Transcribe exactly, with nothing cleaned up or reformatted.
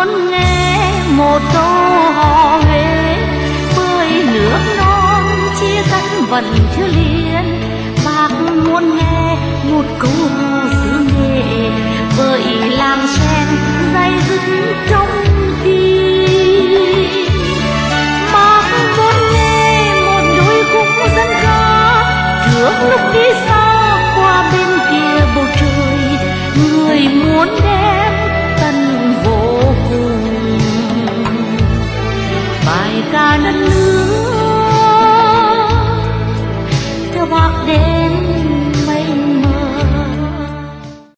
muốn nghe một câu hò Huế, bơi nước non chia cắt vẫn chưa liền. Bác muốn nghe một câu hò xứ Nghệ, bởi làm sen dây dứt trong tim. Bác muốn nghe một đôi khúc dân ca trước lúc đi xa